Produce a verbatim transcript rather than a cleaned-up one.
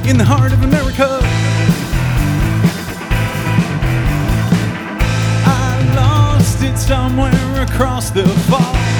in the heart of America. I lost it somewhere across the fall.